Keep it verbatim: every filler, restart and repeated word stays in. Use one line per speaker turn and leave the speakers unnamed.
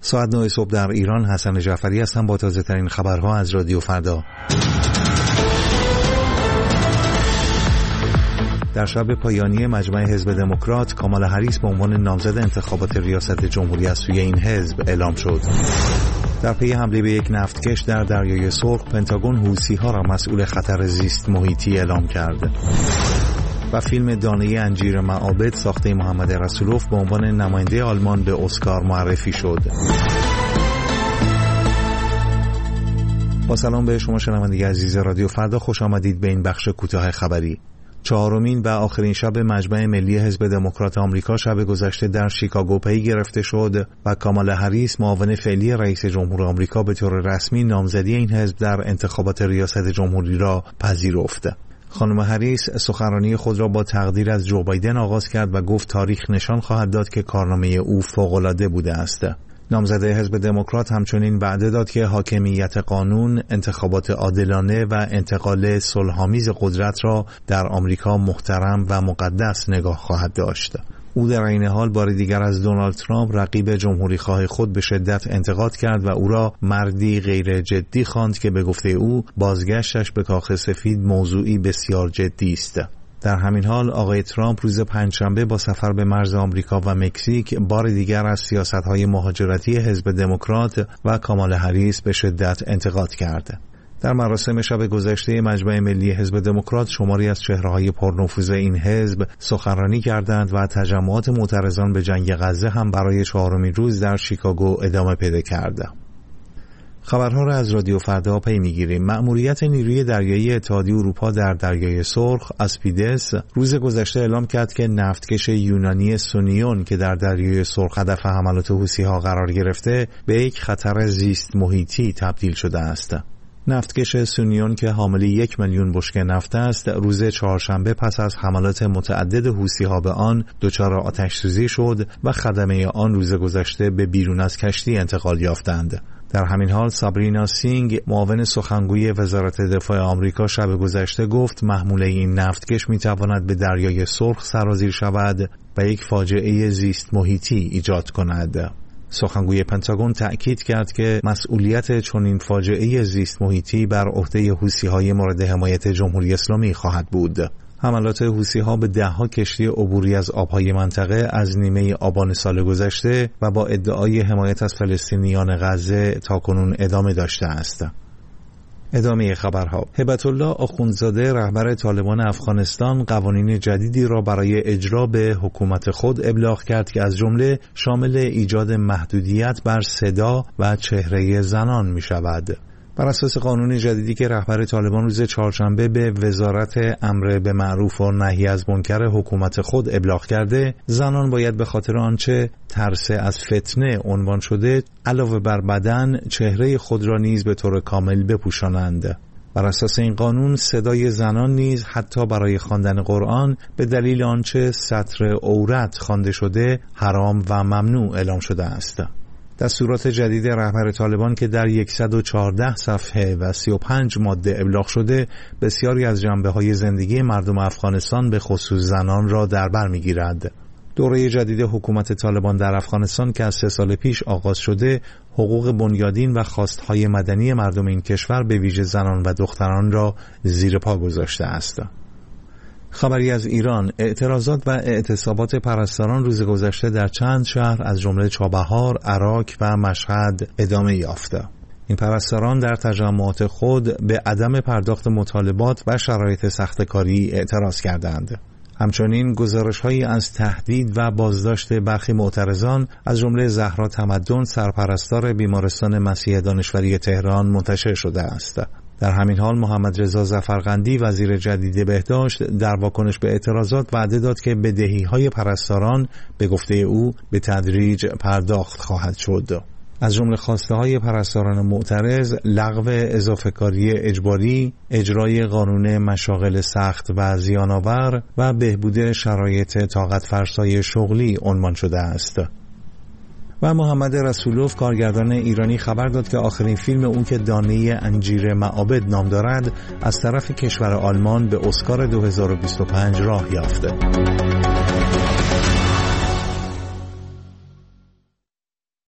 ساعت نه صبح در ایران. حسن جعفری هستم با تازه ترین خبرها از رادیو فردا. در شب پایانی مجمع حزب دموکرات، کامالا هریس به عنوان نامزد انتخابات ریاست جمهوری از سوی این حزب اعلام شد. در پی حمله به یک نفتکش در دریای سرخ، پنتاگون حوثی‌ها را مسئول خطر زیست محیطی اعلام کرد. و فیلم دانه انجیر معابد ساخته محمد رسولوف به عنوان نماینده آلمان به اسکار معرفی شد. با سلام به شما شنوندگان عزیز رادیو فردا، خوش آمدید به این بخش کوتاه خبری. چهارمین و آخرین شب مجمع ملی حزب دموکرات آمریکا شب گذشته در شیکاگو پی گرفته شد و کامالا هریس معاون فعلی رئیس جمهور آمریکا به طور رسمی نامزدی این حزب در انتخابات ریاست جمهوری را پذیرفت. خانم هریس سخنرانی خود را با تقدیر از جو بایدن آغاز کرد و گفت تاریخ نشان خواهد داد که کارنامه او فوق‌العاده بوده است. نامزد حزب دموکرات همچنین وعده داد که حاکمیت قانون، انتخابات عادلانه و انتقال صلح‌آمیز قدرت را در آمریکا محترم و مقدس نگاه خواهد داشت. او در این حال بار دیگر از دونالد ترامپ رقیب جمهوری‌خواه خود به شدت انتقاد کرد و او را مردی غیر جدی خواند که به گفته او بازگشتش به کاخ سفید موضوعی بسیار جدی است. در همین حال آقای ترامپ روز پنجشنبه با سفر به مرز آمریکا و مکزیک بار دیگر از سیاست‌های مهاجرتی حزب دموکرات و کامالا هریس به شدت انتقاد کرد. در مراسم شب گذشته مجمع ملی حزب دموکرات شماری از چهره‌های پرنفوذ این حزب سخنرانی کردند و تجمعات معترضان به جنگ غزه هم برای چهارمین روز در شیکاگو ادامه پیدا کرد. خبرها را از رادیو فردا پی می‌گیریم. مأموریت نیروی دریایی اتحادیه اروپا در دریای سرخ اسپیدس روز گذشته اعلام کرد که نفتکش یونانی سونیون که در دریای سرخ هدف حملات حوثی‌ها قرار گرفته به یک خطر زیست محیطی تبدیل شده است. نفتکش سونیون که حامل یک میلیون بشکه نفت است، روز چهارشنبه پس از حملات متعدد حوثی‌ها به آن دچار آتش‌سوزی شد و خدمه آن روز گذشته به بیرون از کشتی انتقال یافتند. در همین حال سابرینا سینگ معاون سخنگوی وزارت دفاع آمریکا شب گذشته گفت محموله این نفتکش میتواند به دریای سرخ سرازیر شود و یک فاجعه زیست محیطی ایجاد کند. سخنگوی پنتاگون تأکید کرد که مسئولیت چنین فاجعه زیست محیطی بر عهده حوثی‌های مورد حمایت جمهوری اسلامی خواهد بود. حملات حوثی‌ها به ده‌ها کشتی عبوری از آب‌های منطقه از نیمه آبان سال گذشته و با ادعای حمایت از فلسطینیان غزه تاکنون ادامه داشته است. ادامه خبرها. هبت الله آخوندزاده رهبر طالبان افغانستان قوانین جدیدی را برای اجرا به حکومت خود ابلاغ کرد که از جمله شامل ایجاد محدودیت بر صدا و چهره زنان می شود. بر اساس قانون جدیدی که رهبر طالبان روز چهارشنبه به وزارت امر به معروف و نهی از منکر حکومت خود ابلاغ کرده، زنان باید به خاطر آنچه ترس از فتنه عنوان شده علاوه بر بدن چهره خود را نیز به طور کامل بپوشانند. بر اساس این قانون صدای زنان نیز حتی برای خواندن قرآن به دلیل آنچه سطر عورت خوانده شده حرام و ممنوع اعلام شده است. دستورات جدید رهبر طالبان که در صد و چهارده صفحه و سی و پنج ماده ابلاغ شده بسیاری از جنبه‌های زندگی مردم افغانستان به خصوص زنان را در بر می‌گیرد. دوره جدید حکومت طالبان در افغانستان که از سه سال پیش آغاز شده، حقوق بنیادین و خواستهای مدنی مردم این کشور به ویژه زنان و دختران را زیر پا گذاشته است. خبری از ایران. اعتراضات و اعتصابات پرستاران روز گذشته در چند شهر از جمله چابهار، عراق و مشهد ادامه یافت. این پرستاران در تجمعات خود به عدم پرداخت مطالبات و شرایط سختکاری اعتراض کردند. همچنین گزارش‌هایی از تهدید و بازداشت برخی معترضان از جمله زهرا تمدن سرپرستار بیمارستان مسیح دانشوری تهران منتشر شده است. در همین حال محمد رضا ظفرقندی وزیر جدید بهداشت در واکنش به اعتراضات وعده داد که بدهی‌های پرستاران به گفته او به تدریج پرداخت خواهد شد. از جمله خواسته‌های پرستاران معترض لغو اضافه‌کاری اجباری، اجرای قانون مشاغل سخت و زیان‌آور و بهبود شرایط طاقت فرسای شغلی عنوان شده است. و محمد رسولوف کارگردان ایرانی خبر داد که آخرین فیلم او که دانه انجیر معابد نام دارد از طرف کشور آلمان به اسکار دو هزار و بیست و پنج راه یافته.